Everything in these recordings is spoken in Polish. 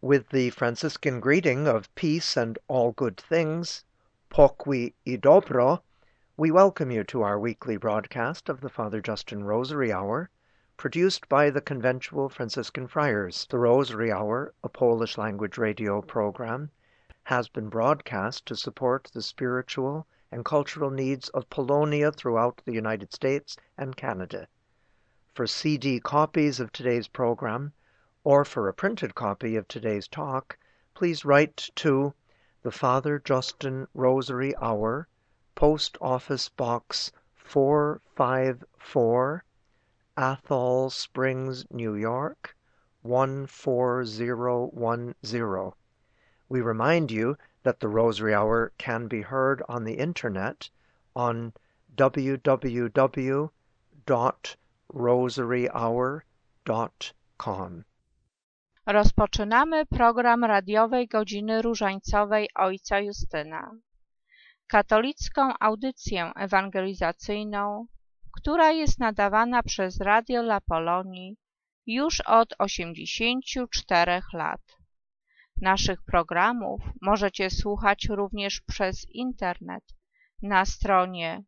With the Franciscan greeting of peace and all good things, pokój i dobro, we welcome you to our weekly broadcast of the Father Justin Rosary Hour, produced by the Conventual Franciscan Friars. The Rosary Hour, a Polish language radio program, has been broadcast to support the spiritual and cultural needs of Polonia throughout the United States and Canada. For CD copies of today's program, or for a printed copy of today's talk, please write to the Father Justin Rosary Hour, Post Office Box 454, Athol Springs, New York, 14010. We remind you that the Rosary Hour can be heard on the internet on www.rosaryhour.com. Rozpoczynamy program radiowej Godziny Różańcowej Ojca Justyna. Katolicką audycję ewangelizacyjną, która jest nadawana przez Radio La Polonii już od 84 lat. Naszych programów możecie słuchać również przez internet na stronie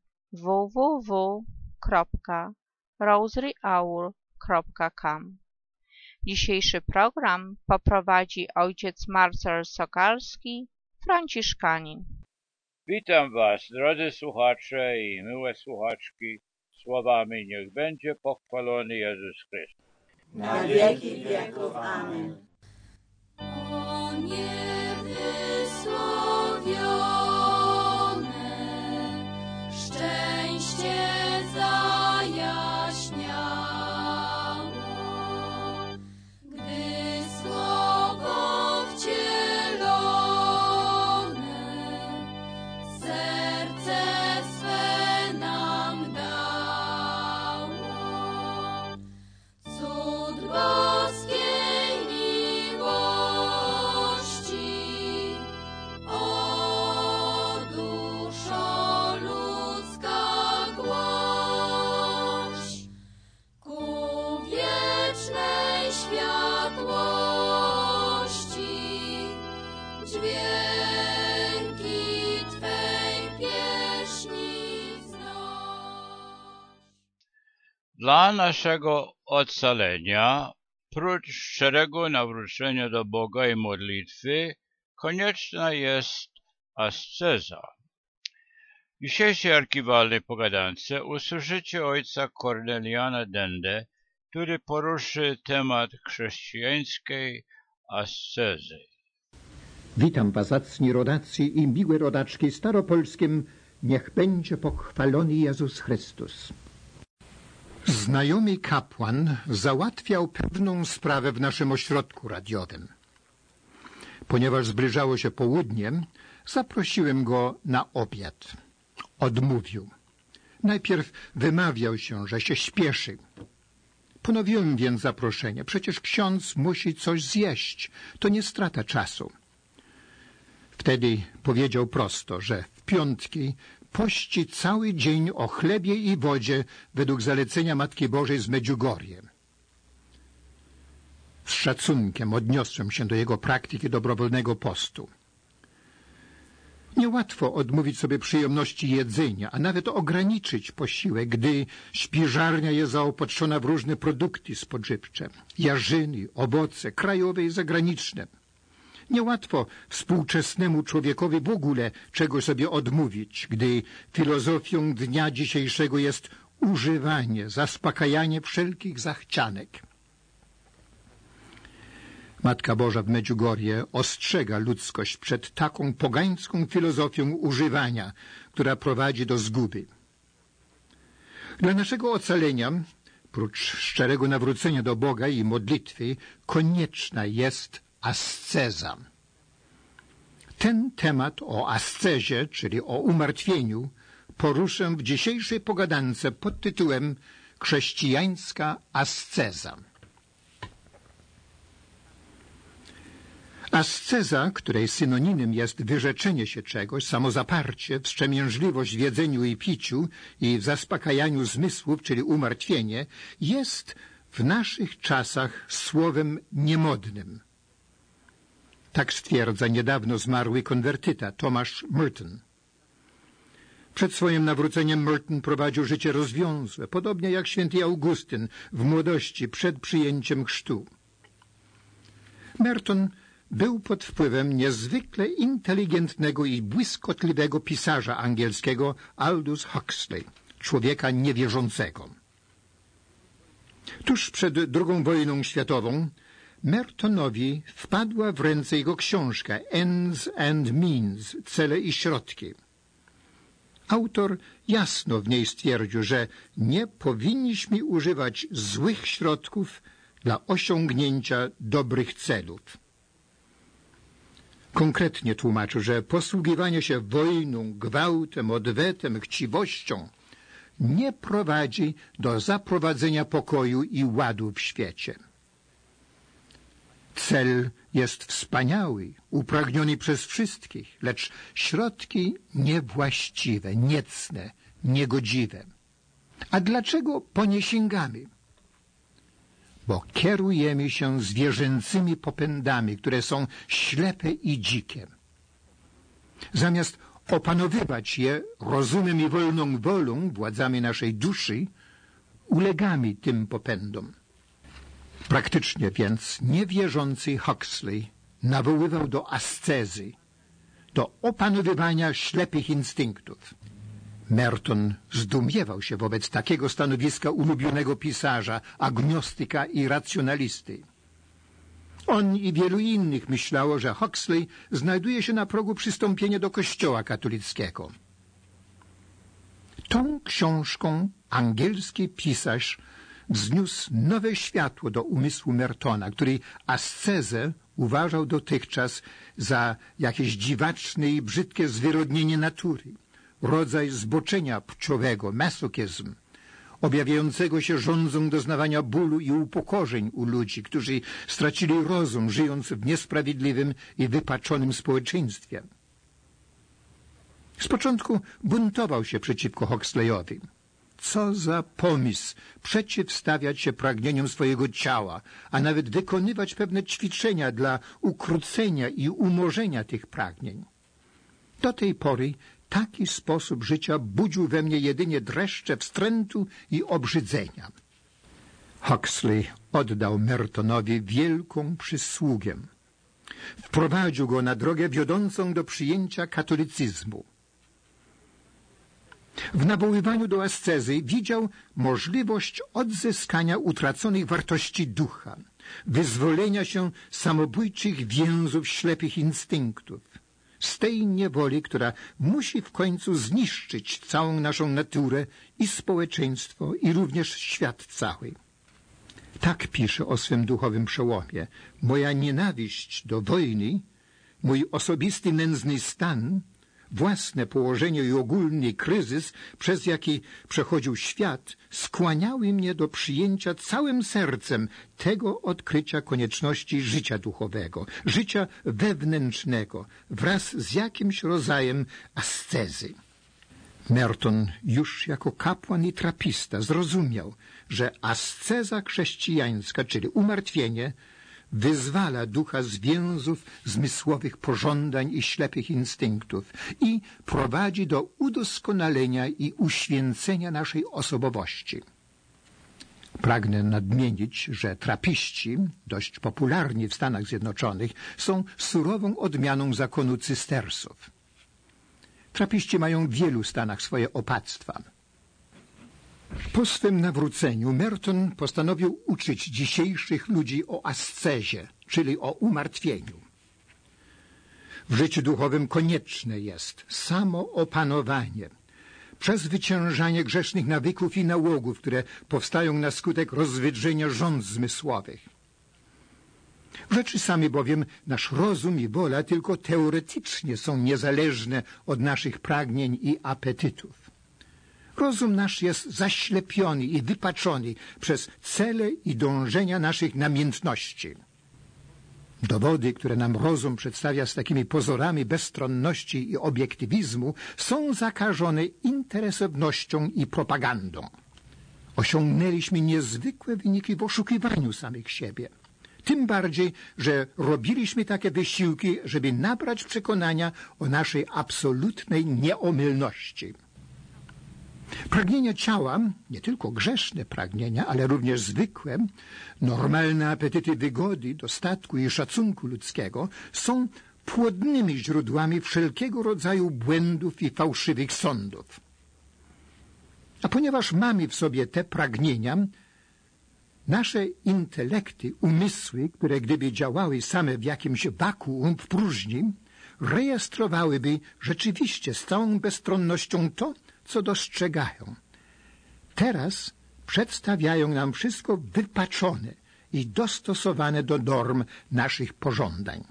www.rosaryhour.com. Dzisiejszy program poprowadzi ojciec Marcel Sokalski, franciszkanin. Witam Was, drodzy słuchacze i miłe słuchaczki, słowami niech będzie pochwalony Jezus Chrystus. Na wieki wieków. Amen. Szczęście zajaśniało, gdy słowo wcielone serce swe nam dało. Cud boskiej miłości, o duszo ludzka głoś, ku wiecznej światłości, dźwięki Twej pieśni wznoś. Dla naszego ocalenia, prócz szczerego nawrócenia do Boga i modlitwy, konieczna jest asceza. W dzisiejszej archiwalnej pogadance usłyszycie ojca Korneliana Dendę, który poruszy temat chrześcijańskiej ascezy. Witam was, zacni rodacy i miłe rodaczki staropolskim. Niech będzie pochwalony Jezus Chrystus. Znajomy kapłan załatwiał pewną sprawę w naszym ośrodku radiowym. Ponieważ zbliżało się południe, zaprosiłem go na obiad. Odmówił. Najpierw wymawiał się, że się śpieszy. Ponowiłem więc zaproszenie. Przecież ksiądz musi coś zjeść. To nie strata czasu. Wtedy powiedział prosto, że w piątki pości cały dzień o chlebie i wodzie według zalecenia Matki Bożej z Medjugorje. Z szacunkiem odniosłem się do jego praktyki dobrowolnego postu. Niełatwo odmówić sobie przyjemności jedzenia, a nawet ograniczyć posiłek, gdy śpiżarnia jest zaopatrzona w różne produkty spożywcze, jarzyny, owoce, krajowe i zagraniczne. Niełatwo współczesnemu człowiekowi w ogóle czegoś sobie odmówić, gdy filozofią dnia dzisiejszego jest używanie, zaspokajanie wszelkich zachcianek. Matka Boża w Medjugorje ostrzega ludzkość przed taką pogańską filozofią używania, która prowadzi do zguby. Dla naszego ocalenia, prócz szczerego nawrócenia do Boga i modlitwy, konieczna jest asceza. Ten temat o ascezie, czyli o umartwieniu, poruszę w dzisiejszej pogadance pod tytułem Chrześcijańska asceza. Asceza, której synonimem jest wyrzeczenie się czegoś, samozaparcie, wstrzemięźliwość w jedzeniu i piciu i w zaspokajaniu zmysłów, czyli umartwienie, jest w naszych czasach słowem niemodnym. Tak stwierdza niedawno zmarły konwertyta Thomas Merton. Przed swoim nawróceniem Merton prowadził życie rozwiązłe, podobnie jak święty Augustyn w młodości przed przyjęciem chrztu. Merton był pod wpływem niezwykle inteligentnego i błyskotliwego pisarza angielskiego Aldous Huxley, człowieka niewierzącego. Tuż przed II wojną światową Mertonowi wpadła w ręce jego książka Ends and Means, cele i środki. Autor jasno w niej stwierdził, że nie powinniśmy używać złych środków dla osiągnięcia dobrych celów. Konkretnie tłumaczył, że posługiwanie się wojną, gwałtem, odwetem, chciwością nie prowadzi do zaprowadzenia pokoju i ładu w świecie. Cel jest wspaniały, upragniony przez wszystkich, lecz środki niewłaściwe, niecne, niegodziwe. A dlaczego po nie sięgamy? Bo kierujemy się zwierzęcymi popędami, które są ślepe i dzikie. Zamiast opanowywać je rozumem i wolną wolą, władzami naszej duszy, ulegamy tym popędom. Praktycznie więc niewierzący Huxley nawoływał do ascezy, do opanowywania ślepych instynktów. Merton zdumiewał się wobec takiego stanowiska ulubionego pisarza, agnostyka i racjonalisty. On i wielu innych myślało, że Huxley znajduje się na progu przystąpienia do Kościoła katolickiego. Tą książką angielski pisarz wzniósł nowe światło do umysłu Mertona, który ascezę uważał dotychczas za jakieś dziwaczne i brzydkie zwyrodnienie natury, rodzaj zboczenia płciowego, masochizm, objawiającego się żądzą doznawania bólu i upokorzeń u ludzi, którzy stracili rozum, żyjąc w niesprawiedliwym i wypaczonym społeczeństwie. Z początku buntował się przeciwko Huxleyowi. Co za pomysł przeciwstawiać się pragnieniom swojego ciała, a nawet wykonywać pewne ćwiczenia dla ukrócenia i umorzenia tych pragnień. Do tej pory taki sposób życia budził we mnie jedynie dreszcze wstrętu i obrzydzenia. Huxley oddał Mertonowi wielką przysługę. Wprowadził go na drogę wiodącą do przyjęcia katolicyzmu. W nawoływaniu do ascezy widział możliwość odzyskania utraconych wartości ducha, wyzwolenia się z samobójczych więzów ślepych instynktów, z tej niewoli, która musi w końcu zniszczyć całą naszą naturę i społeczeństwo, i również świat cały. Tak pisze o swym duchowym przełomie. Moja nienawiść do wojny, mój osobisty nędzny stan, własne położenie i ogólny kryzys, przez jaki przechodził świat, skłaniały mnie do przyjęcia całym sercem tego odkrycia konieczności życia duchowego, życia wewnętrznego, wraz z jakimś rodzajem ascezy. Merton już jako kapłan i trapista zrozumiał, że asceza chrześcijańska, czyli umartwienie, wyzwala ducha z więzów zmysłowych pożądań i ślepych instynktów i prowadzi do udoskonalenia i uświęcenia naszej osobowości. Pragnę nadmienić, że trapiści, dość popularni w Stanach Zjednoczonych, są surową odmianą zakonu cystersów. Trapiści mają w wielu stanach swoje opactwa. Po swym nawróceniu Merton postanowił uczyć dzisiejszych ludzi o ascezie, czyli o umartwieniu. W życiu duchowym konieczne jest samoopanowanie, przezwyciężanie grzesznych nawyków i nałogów, które powstają na skutek rozwydrzenia rząd zmysłowych. W rzeczy samej bowiem nasz rozum i wola tylko teoretycznie są niezależne od naszych pragnień i apetytów. Rozum nasz jest zaślepiony i wypaczony przez cele i dążenia naszych namiętności. Dowody, które nam rozum przedstawia z takimi pozorami bezstronności i obiektywizmu, są zakażone interesownością i propagandą. Osiągnęliśmy niezwykłe wyniki w oszukiwaniu samych siebie. Tym bardziej, że robiliśmy takie wysiłki, żeby nabrać przekonania o naszej absolutnej nieomylności. Pragnienia ciała, nie tylko grzeszne pragnienia, ale również zwykłe, normalne apetyty wygody, dostatku i szacunku ludzkiego są płodnymi źródłami wszelkiego rodzaju błędów i fałszywych sądów. A ponieważ mamy w sobie te pragnienia, nasze intelekty, umysły, które gdyby działały same w jakimś wakuum, w próżni, rejestrowałyby rzeczywiście z całą bezstronnością to, co dostrzegają. Teraz przedstawiają nam wszystko wypaczone i dostosowane do norm naszych pożądań.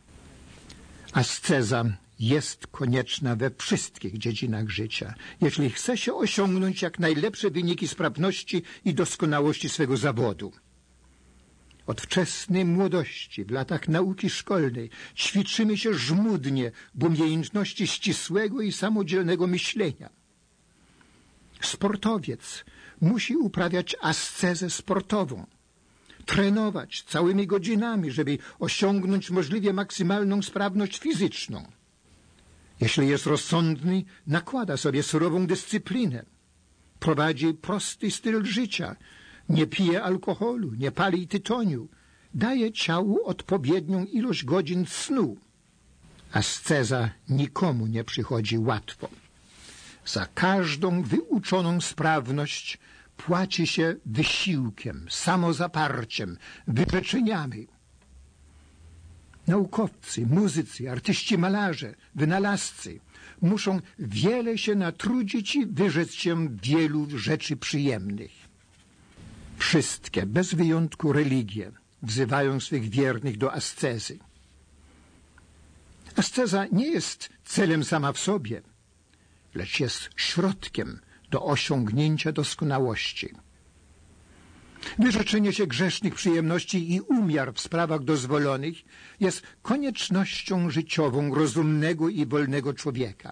Asceza jest konieczna we wszystkich dziedzinach życia, jeśli chce się osiągnąć jak najlepsze wyniki sprawności i doskonałości swego zawodu. Od wczesnej młodości, w latach nauki szkolnej, ćwiczymy się żmudnie w umiejętności ścisłego i samodzielnego myślenia. Sportowiec musi uprawiać ascezę sportową, trenować całymi godzinami, żeby osiągnąć możliwie maksymalną sprawność fizyczną. Jeśli jest rozsądny, nakłada sobie surową dyscyplinę. Prowadzi prosty styl życia, nie pije alkoholu, nie pali tytoniu, daje ciału odpowiednią ilość godzin snu. Asceza nikomu nie przychodzi łatwo. Za każdą wyuczoną sprawność płaci się wysiłkiem, samozaparciem, wyrzeczeniami. Naukowcy, muzycy, artyści, malarze, wynalazcy muszą wiele się natrudzić i wyrzec się wielu rzeczy przyjemnych. Wszystkie, bez wyjątku religie, wzywają swych wiernych do ascezy. Asceza nie jest celem sama w sobie, lecz jest środkiem do osiągnięcia doskonałości. Wyrzeczenie się grzesznych przyjemności i umiar w sprawach dozwolonych jest koniecznością życiową rozumnego i wolnego człowieka.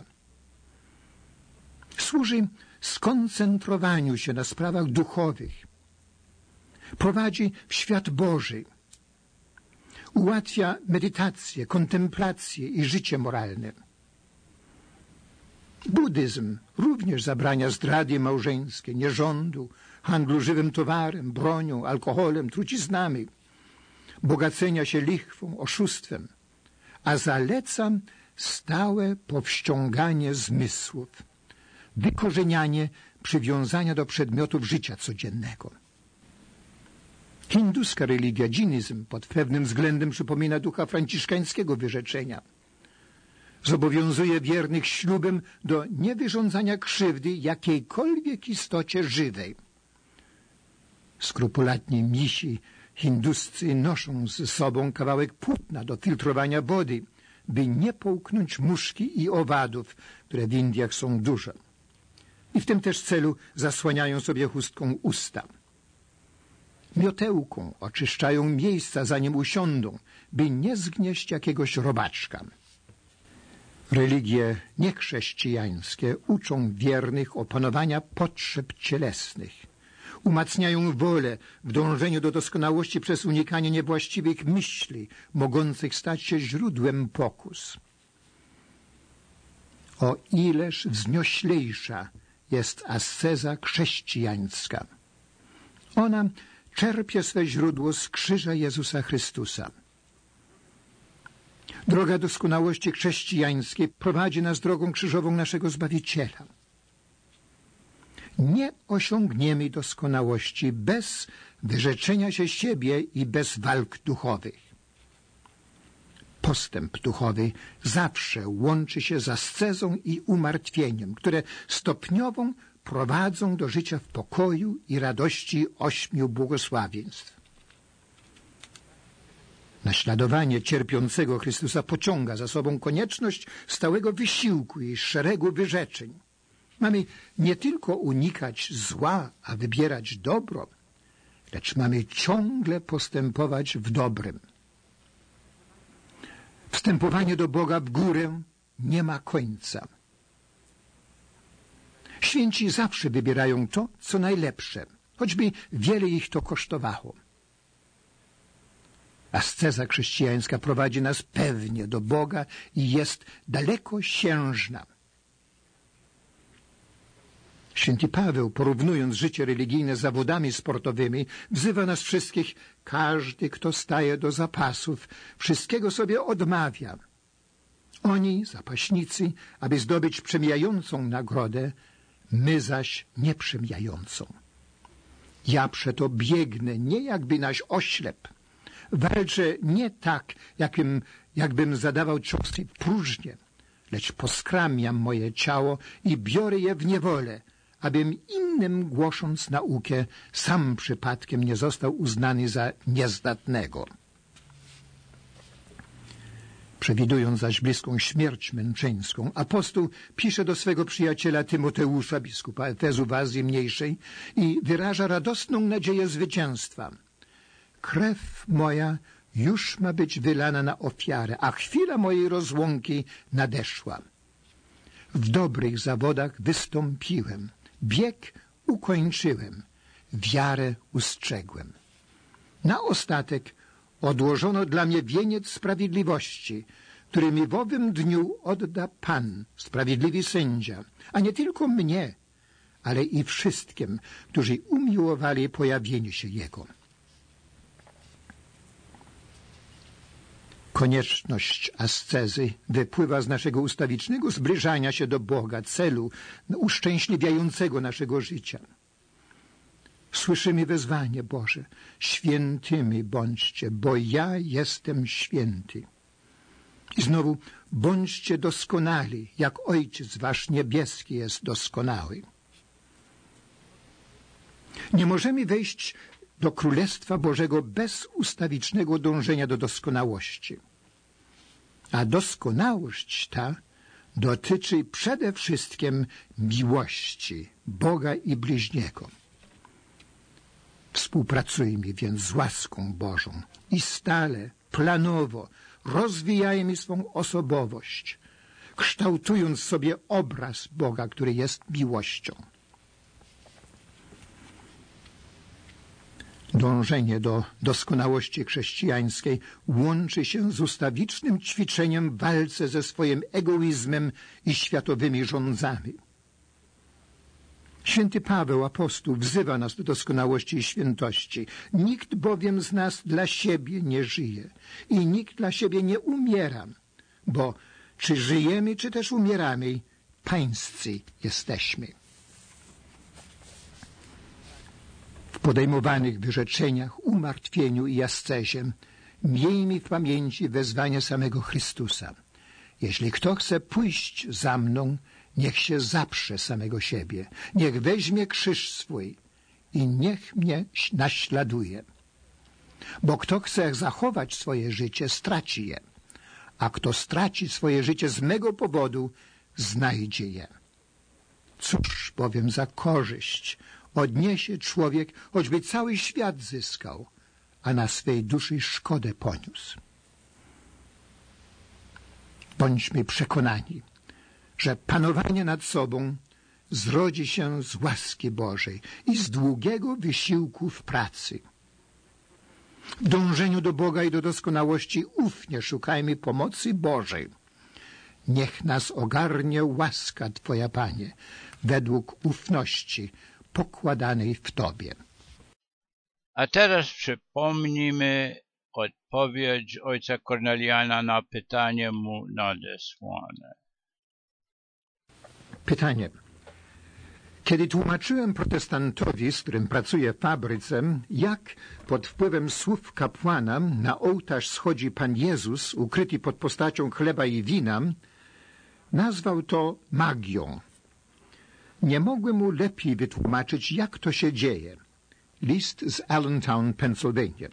Służy skoncentrowaniu się na sprawach duchowych. Prowadzi w świat Boży. Ułatwia medytację, kontemplację i życie moralne. Buddyzm również zabrania zdrady małżeńskiej, nierządu, handlu żywym towarem, bronią, alkoholem, truciznami, bogacenia się lichwą, oszustwem, a zaleca stałe powściąganie zmysłów, wykorzenianie przywiązania do przedmiotów życia codziennego. Hinduska religia, dżinizm, pod pewnym względem przypomina ducha franciszkańskiego wyrzeczenia. Zobowiązuje wiernych ślubem do niewyrządzania krzywdy jakiejkolwiek istocie żywej. Skrupulatni mnisi hinduscy noszą ze sobą kawałek płótna do filtrowania wody, by nie połknąć muszki i owadów, które w Indiach są duże. I w tym też celu zasłaniają sobie chustką usta. Miotełką oczyszczają miejsca, zanim usiądą, by nie zgnieść jakiegoś robaczka. Religie niechrześcijańskie uczą wiernych opanowania potrzeb cielesnych. Umacniają wolę w dążeniu do doskonałości przez unikanie niewłaściwych myśli, mogących stać się źródłem pokus. O ileż wznioślejsza jest asceza chrześcijańska. Ona czerpie swe źródło z krzyża Jezusa Chrystusa. Droga doskonałości chrześcijańskiej prowadzi nas drogą krzyżową naszego Zbawiciela. Nie osiągniemy doskonałości bez wyrzeczenia się siebie i bez walk duchowych. Postęp duchowy zawsze łączy się z ascezą i umartwieniem, które stopniowo prowadzą do życia w pokoju i radości 8 błogosławieństw. Naśladowanie cierpiącego Chrystusa pociąga za sobą konieczność stałego wysiłku i szeregu wyrzeczeń. Mamy nie tylko unikać zła, a wybierać dobro, lecz mamy ciągle postępować w dobrym. Wstępowanie do Boga w górę nie ma końca. Święci zawsze wybierają to, co najlepsze, choćby wiele ich to kosztowało. Asceza chrześcijańska prowadzi nas pewnie do Boga i jest dalekosiężna. Święty Paweł, porównując życie religijne z zawodami sportowymi, wzywa nas wszystkich: każdy, kto staje do zapasów, wszystkiego sobie odmawia. Oni, zapaśnicy, aby zdobyć przemijającą nagrodę, my zaś nieprzemijającą. Ja przeto biegnę nie jakby naś oślep. Walczę nie tak, jakbym zadawał ciosy w próżnię, lecz poskramiam moje ciało i biorę je w niewolę, abym innym głosząc naukę, sam przypadkiem nie został uznany za niezdatnego. Przewidując zaś bliską śmierć męczeńską, apostoł pisze do swego przyjaciela Tymoteusza, biskupa Efezu w Azji Mniejszej, i wyraża radosną nadzieję zwycięstwa. Krew moja już ma być wylana na ofiarę, a chwila mojej rozłąki nadeszła. W dobrych zawodach wystąpiłem, bieg ukończyłem, wiarę ustrzegłem. Na ostatek odłożono dla mnie wieniec sprawiedliwości, który mi w owym dniu odda Pan, sprawiedliwy sędzia, a nie tylko mnie, ale i wszystkim, którzy umiłowali pojawienie się Jego. Konieczność ascezy wypływa z naszego ustawicznego zbliżania się do Boga, celu uszczęśliwiającego naszego życia. Słyszymy wezwanie Boże: świętymi bądźcie, bo ja jestem święty. I znowu: bądźcie doskonali, jak Ojciec wasz niebieski jest doskonały. Nie możemy wejść do Królestwa Bożego bez ustawicznego dążenia do doskonałości. A doskonałość ta dotyczy przede wszystkim miłości Boga i bliźniego. Współpracujmy więc z łaską Bożą i stale, planowo rozwijajmy swą osobowość, kształtując sobie obraz Boga, który jest miłością. Dążenie do doskonałości chrześcijańskiej łączy się z ustawicznym ćwiczeniem w walce ze swoim egoizmem i światowymi rządzami. Święty Paweł, apostoł, wzywa nas do doskonałości i świętości. Nikt bowiem z nas dla siebie nie żyje i nikt dla siebie nie umiera, bo czy żyjemy, czy też umieramy, pańscy jesteśmy. W podejmowanych wyrzeczeniach, umartwieniu i ascezie miejmy w pamięci wezwanie samego Chrystusa. Jeśli kto chce pójść za mną, niech się zaprze samego siebie, niech weźmie krzyż swój i niech mnie naśladuje. Bo kto chce zachować swoje życie, straci je, a kto straci swoje życie z mego powodu, znajdzie je. Cóż bowiem za korzyść odniesie człowiek, choćby cały świat zyskał, a na swej duszy szkodę poniósł. Bądźmy przekonani, że panowanie nad sobą zrodzi się z łaski Bożej i z długiego wysiłku w pracy. W dążeniu do Boga i do doskonałości ufnie szukajmy pomocy Bożej. Niech nas ogarnie łaska Twoja, Panie, według ufności pokładanej w Tobie. A teraz przypomnijmy odpowiedź ojca Korneliana na pytanie mu nadesłane. Pytanie. Kiedy tłumaczyłem protestantowi, z którym pracuję w fabryce, jak pod wpływem słów kapłana na ołtarz schodzi Pan Jezus, ukryty pod postacią chleba i wina, nazwał to magią. Nie mogłem mu lepiej wytłumaczyć, jak to się dzieje. List z Allentown, Pennsylvania.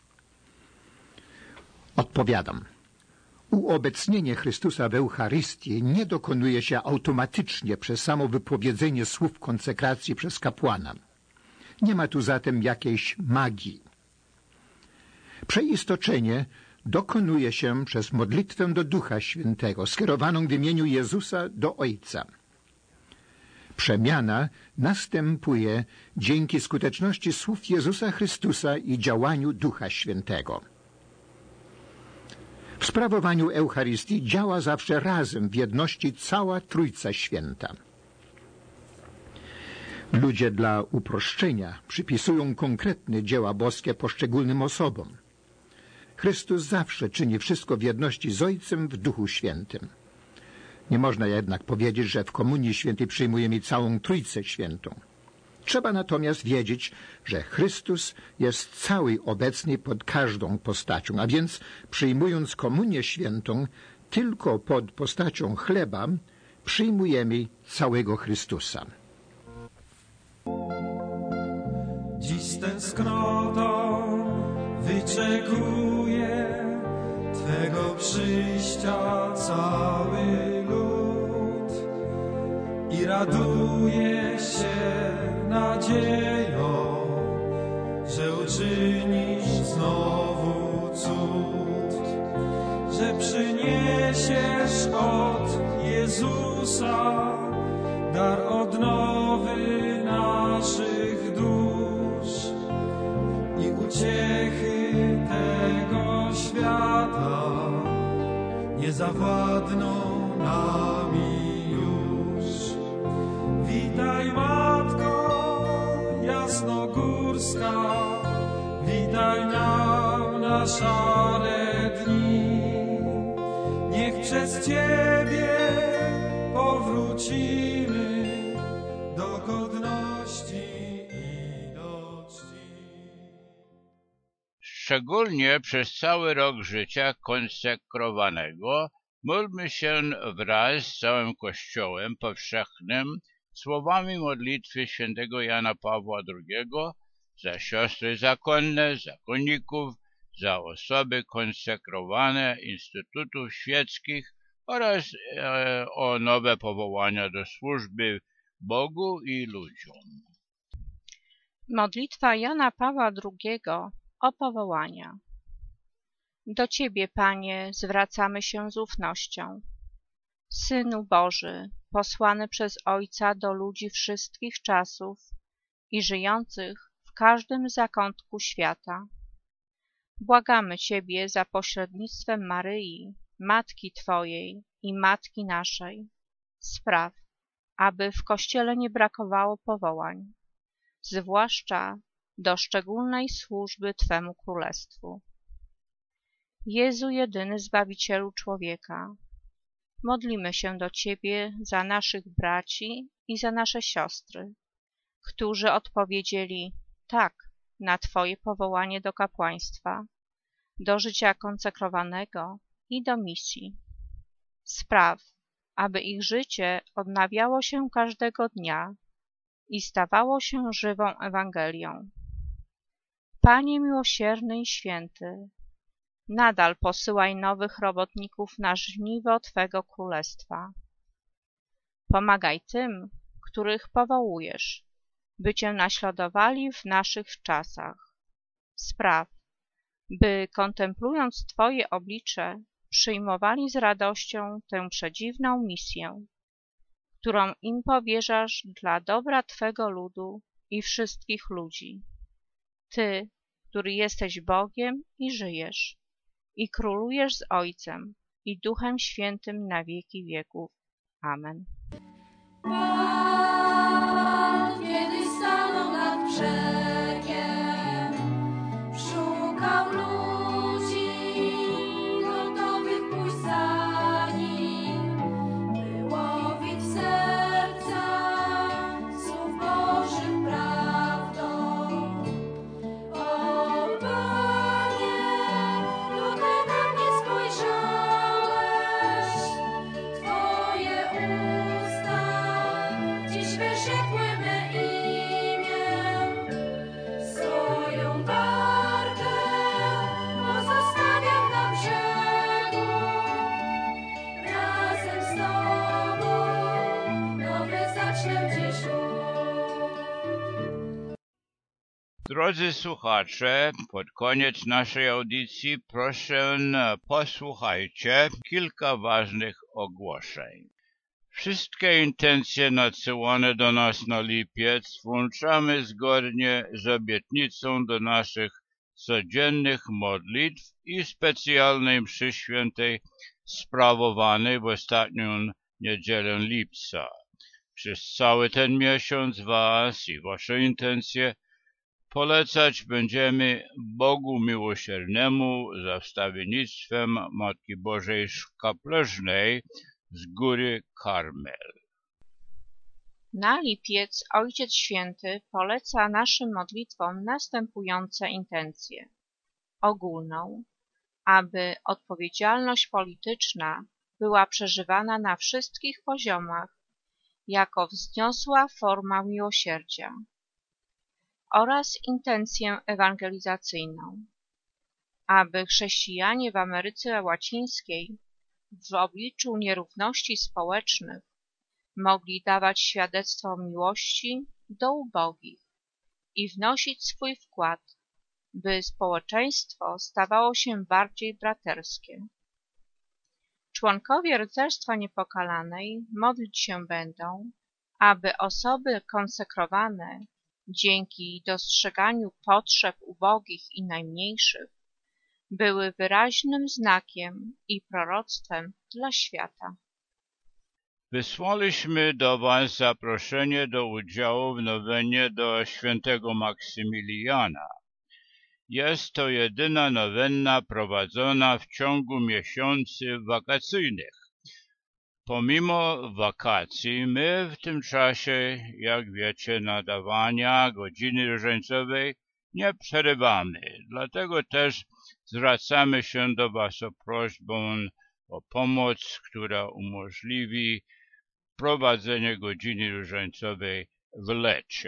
Odpowiadam. Uobecnienie Chrystusa w Eucharystii nie dokonuje się automatycznie przez samo wypowiedzenie słów konsekracji przez kapłana. Nie ma tu zatem jakiejś magii. Przeistoczenie dokonuje się przez modlitwę do Ducha Świętego, skierowaną w imieniu Jezusa do Ojca. Przemiana następuje dzięki skuteczności słów Jezusa Chrystusa i działaniu Ducha Świętego. W sprawowaniu Eucharystii działa zawsze razem w jedności cała Trójca Święta. Ludzie dla uproszczenia przypisują konkretne dzieła boskie poszczególnym osobom. Chrystus zawsze czyni wszystko w jedności z Ojcem w Duchu Świętym. Nie można jednak powiedzieć, że w Komunii Świętej przyjmujemy całą Trójcę Świętą. Trzeba natomiast wiedzieć, że Chrystus jest cały obecny pod każdą postacią, a więc przyjmując Komunię Świętą tylko pod postacią chleba, przyjmujemy całego Chrystusa. Dziś z tęsknotą wyczekuje Twego przyjścia cały lud i raduje się nadzieją, że uczynisz znowu cud, że przyniesiesz od Jezusa dar odnowy naszych dusz i uciechy tego świata nie zawładną nami już. Witaj, Matko Jasnogórska, witaj nam na szare dni. Niech przez Ciebie powrócimy do godności i do czci. Szczególnie przez cały rok życia konsekrowanego módlmy się wraz z całym Kościołem powszechnym słowami modlitwy świętego Jana Pawła II za siostry zakonne, zakonników, za osoby konsekrowane instytutów świeckich oraz o nowe powołania do służby Bogu i ludziom. Modlitwa Jana Pawła II o powołania. Do Ciebie, Panie, zwracamy się z ufnością. Synu Boży, posłany przez Ojca do ludzi wszystkich czasów i żyjących w każdym zakątku świata. Błagamy Ciebie za pośrednictwem Maryi, Matki Twojej i Matki naszej. Spraw, aby w Kościele nie brakowało powołań, zwłaszcza do szczególnej służby Twemu Królestwu. Jezu, jedyny Zbawicielu człowieka, modlimy się do Ciebie za naszych braci i za nasze siostry, którzy odpowiedzieli tak na Twoje powołanie do kapłaństwa, do życia konsekrowanego i do misji. Spraw, aby ich życie odnawiało się każdego dnia i stawało się żywą Ewangelią. Panie miłosierny i święty, nadal posyłaj nowych robotników na żniwo Twego Królestwa. Pomagaj tym, których powołujesz, by Cię naśladowali w naszych czasach. Spraw, by kontemplując Twoje oblicze, przyjmowali z radością tę przedziwną misję, którą im powierzasz dla dobra Twego ludu i wszystkich ludzi. Ty, który jesteś Bogiem i żyjesz, i królujesz z Ojcem i Duchem Świętym na wieki wieków. Amen. Pan kiedyś stanął nad brzegiem, szukał ludzi gotowych pójść za nim, by łowić serca słów Bożych prawdą. O Panie, dotąd na mnie spojrzałeś, Twoje usta dziś wyrzekły me imię. Swoją barkę pozostawiam na brzegu, razem z Tobą nowy zacznę dziś lud. Drodzy słuchacze, pod koniec naszej audycji proszę posłuchajcie kilka ważnych ogłoszeń. Wszystkie intencje nadsyłane do nas na lipiec włączamy zgodnie z obietnicą do naszych codziennych modlitw i specjalnej mszy świętej sprawowanej w ostatnią niedzielę lipca. Przez cały ten miesiąc was i wasze intencje polecać będziemy Bogu Miłosiernemu za wstawiennictwem Matki Bożej Szkapleżnej z góry Karmel. Na lipiec Ojciec Święty poleca naszym modlitwom następujące intencje. Ogólną, aby odpowiedzialność polityczna była przeżywana na wszystkich poziomach jako wzniosła forma miłosierdzia, oraz intencję ewangelizacyjną, aby chrześcijanie w Ameryce Łacińskiej w obliczu nierówności społecznych mogli dawać świadectwo miłości do ubogich i wnosić swój wkład, by społeczeństwo stawało się bardziej braterskie. Członkowie Rycerstwa Niepokalanej modlić się będą, aby osoby konsekrowane dzięki dostrzeganiu potrzeb ubogich i najmniejszych były wyraźnym znakiem i proroctwem dla świata. Wysłaliśmy do was zaproszenie do udziału w nowenie do świętego Maksymiliana. Jest to jedyna nowenna prowadzona w ciągu miesięcy wakacyjnych. Pomimo wakacji my w tym czasie, jak wiecie, nadawania godziny różańcowej nie przerywamy. Dlatego też zwracamy się do was o prośbę o pomoc, która umożliwi prowadzenie godziny różańcowej w lecie.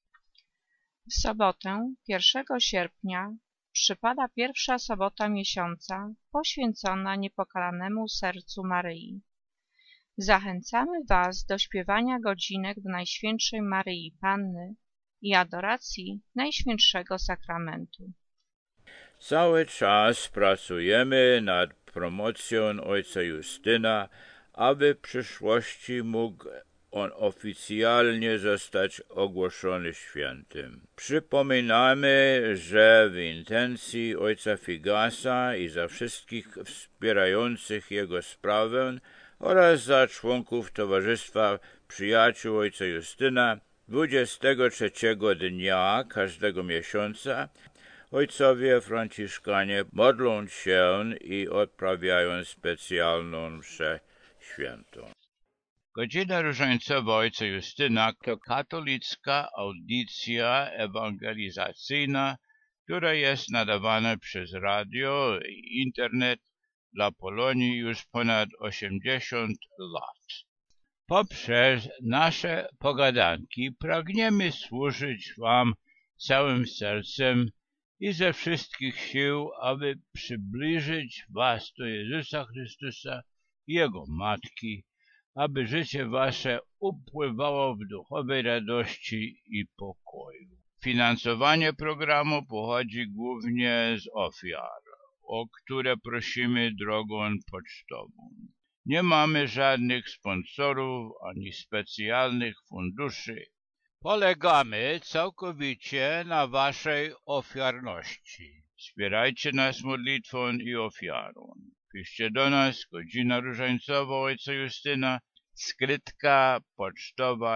W sobotę 1 sierpnia przypada pierwsza sobota miesiąca poświęcona Niepokalanemu Sercu Maryi. Zachęcamy was do śpiewania godzinek do Najświętszej Maryi Panny i adoracji Najświętszego Sakramentu. Cały czas pracujemy nad promocją ojca Justyna, aby w przyszłości mógł on oficjalnie zostać ogłoszony świętym. Przypominamy, że w intencji ojca Figasa i za wszystkich wspierających jego sprawę oraz za członków Towarzystwa Przyjaciół ojca Justyna 23 dnia każdego miesiąca ojcowie franciszkanie modlą się i odprawiają specjalną mszę świętą. Godzina różańcowa ojca Justyna to katolicka audycja ewangelizacyjna, która jest nadawana przez radio i internet dla Polonii już ponad 80 lat. Poprzez nasze pogadanki pragniemy służyć wam całym sercem i ze wszystkich sił, aby przybliżyć was do Jezusa Chrystusa i Jego Matki, aby życie wasze upływało w duchowej radości i pokoju. Finansowanie programu pochodzi głównie z ofiar, o które prosimy drogą pocztową. Nie mamy żadnych sponsorów ani specjalnych funduszy. Polegamy całkowicie na waszej ofiarności. Wspierajcie nas modlitwą i ofiarą. Piszcie do nas, Godzina Różańcowa ojca Justyna, skrytka pocztowa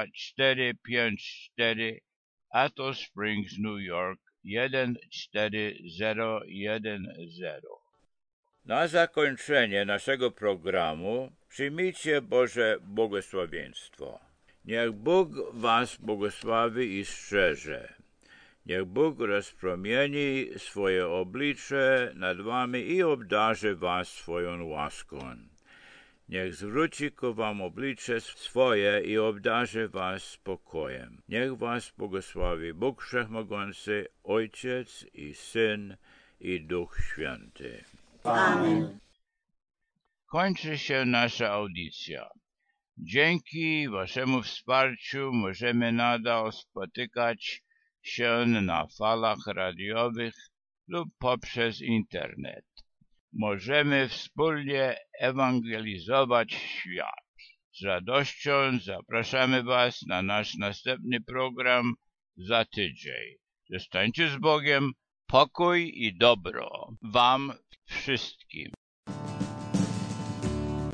454 Attle Springs, New York 14010. Na zakończenie naszego programu przyjmijcie Boże błogosławieństwo. Niech Bóg was błogosławi i strzeże. Niech Bóg rozpromieni swoje oblicze nad wami i obdarzy was swoją łaską. Niech zwróci ku wam oblicze swoje i obdarzy was spokojem. Niech was błogosławi Bóg Wszechmogący, Ojciec i Syn i Duch Święty. Amen. Kończy się nasza audycja. Dzięki waszemu wsparciu możemy nadal spotykać się na falach radiowych lub poprzez internet. Możemy wspólnie ewangelizować świat. Z radością zapraszamy was na nasz następny program za tydzień. Zostańcie z Bogiem, Pokój i dobro wam wszystkim.